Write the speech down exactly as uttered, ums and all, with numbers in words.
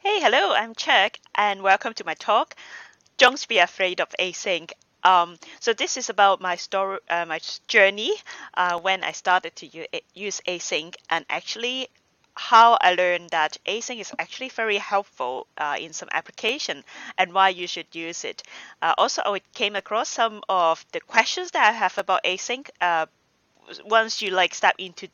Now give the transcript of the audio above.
Hey, hello, I'm Chuck, and welcome to my talk. Don't be afraid of async. Um, so this is about my story, uh, my journey uh, when I started to u- use async, and actually how I learned that async is actually very helpful uh, in some application, and why you should use it. Uh, also, I came across some of the questions that I have about async. Uh, once you like step into